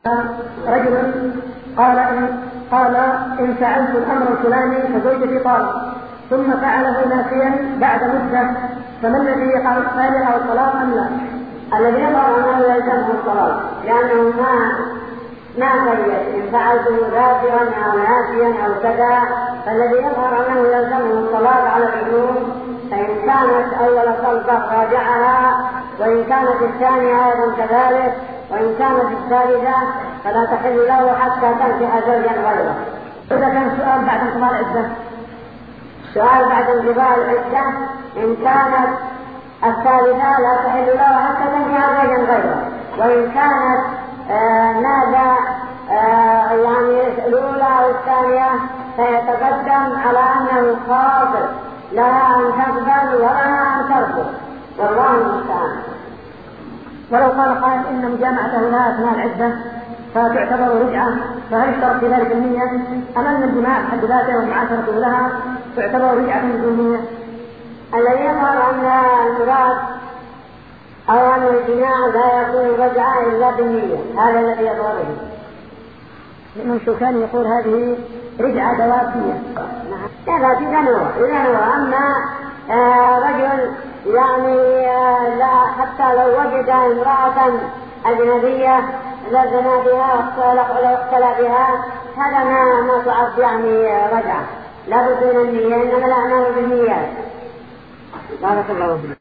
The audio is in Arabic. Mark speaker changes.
Speaker 1: رجل قال إن فعلت الأمر الفلاني فزوجتي طالق، ثم فعله ناسيا بعد مدة، فما الذي يقع الثاني أو الطلاق أم لا؟
Speaker 2: الذي يظهر أنه يلزمه الطلاق، لأنه ما قيد إن فعلته ذاكرا أو ناسيا أو كذا، فالذي يظهر أنه يلزمه الطلاق على العموم. فإن كانت أول طلقة راجعها، وإن كانت الثانية أيضا كذلك، وإن كانت الثالثة فلا تحل له حتى تنكح زوجا غيره.
Speaker 1: إذا كان سؤال بعد انقضاء العدة،
Speaker 2: سؤال بعد انقضاء العدة إن كانت الثالثة لا تحل له حتى تنكح زوجا غيره، وإن كانت نادى يعني الأولى أو الثانية فيتقدم على أنه خاطر لها أن تقبل ولها أن ترفض، والله المستعان.
Speaker 1: ولو قال قائل إن مجامعته لها أثناء العدة فتعتبر رجعة، فهل اشترط في ذلك النية أم أن الجماع بحد ذاته ومعاشرته لها تعتبر رجعة بدون نية؟
Speaker 2: الذي يظهر أن المراد أو أن الجماع لا يكون رجعة إلا بالنية، هذا الذي يظهر به.
Speaker 1: لأن الشوكاني يقول هذه رجعة دواسية.
Speaker 2: لا إذا نوع أما رجل يعني لا حتى لو وجد امرأة أجنبية لزنا بها واختلى بها، هذا ما تعد يعني رجعة، لا بد من النية، إنما الأعمال بالنيات. بارك الله فيك.